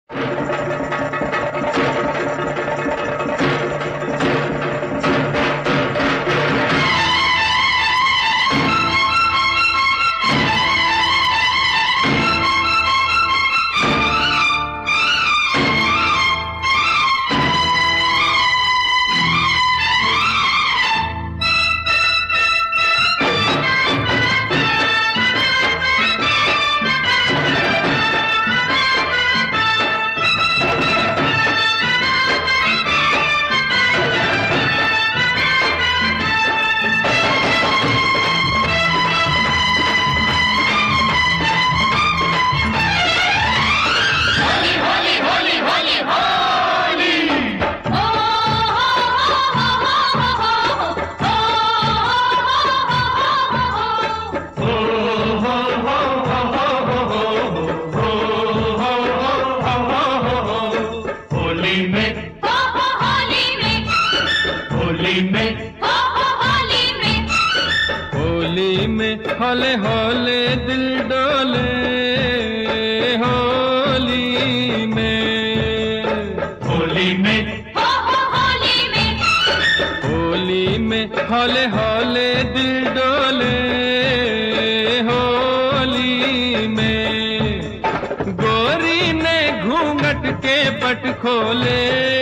हौले हौले दिल डोले होली में, होली में, होली में हौले हौले दिल डोले होली में। गोरी ने घूंघट के पट खोले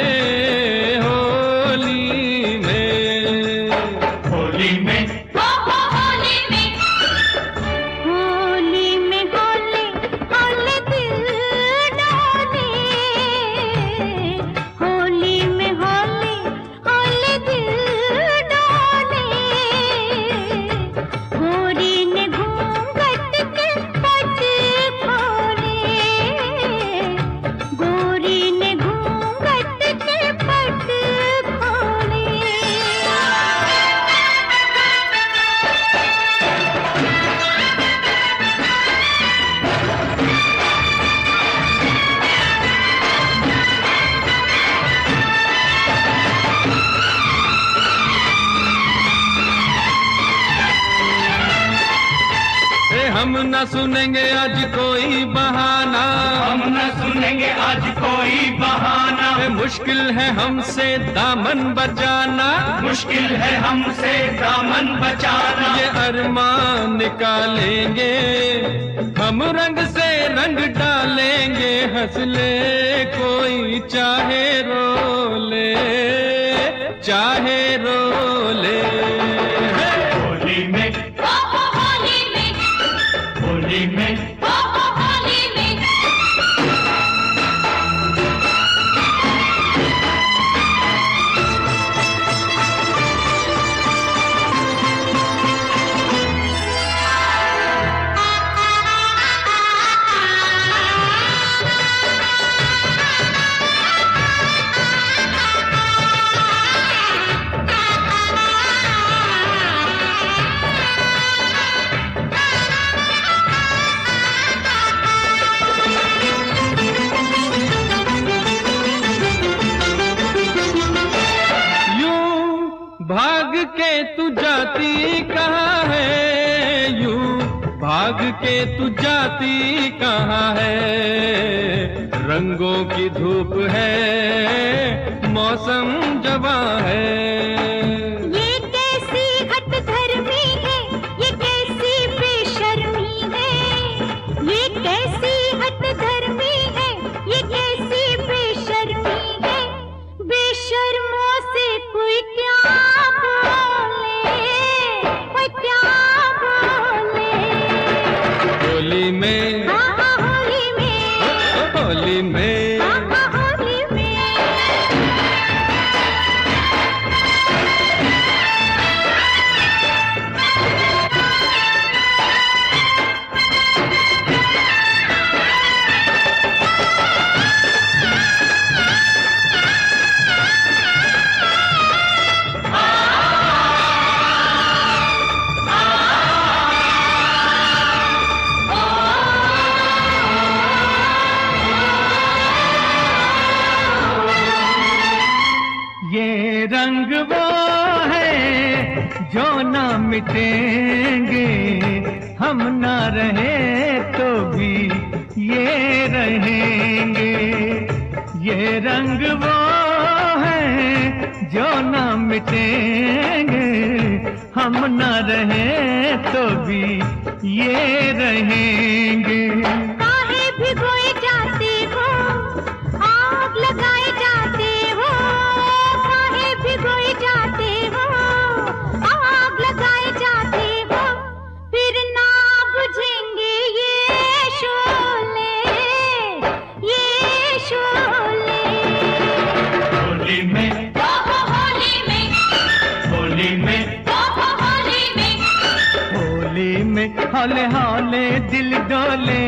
होली में, होली में, हम न सुनेंगे आज कोई बहाना, हम न सुनेंगे आज कोई बहाना। मुश्किल है हमसे दामन बचाना, मुश्किल है हमसे दामन बचाना। ये अरमान निकालेंगे हम, रंग से रंग डालेंगे। हंस ले कोई चाहे रो ले, चाहे रो ले। होली में, होली में, भाग के तू जाती कहाँ है, यूं भाग के तू जाती कहाँ है। रंगों की धूप है, मौसम जवां है। ये कैसी हठधर्मी है, ये कैसी बेशर्मी है। ये कैसी हठधर्मी है, ये कैसी बेशर्मी है। बेशर्मों से कोई क्या होली में, होली में, होली में, होली में। ये रंग वो है जो ना मिटेंगे, हम ना रहे तो भी ये रहेंगे। ये रंग वो है जो ना मिटेंगे, हम ना रहे तो भी ये रहेंगे। काहे भिगोए जाते हो, आग लगाए जाते हो, काहे भिगोए जाते हो, आग लगाए जाते हो, फिर ना बुझेंगे ये शोले, ये शोले। होली में, होली में, होली में, होली में, होली में हौले हौले दिल डोले,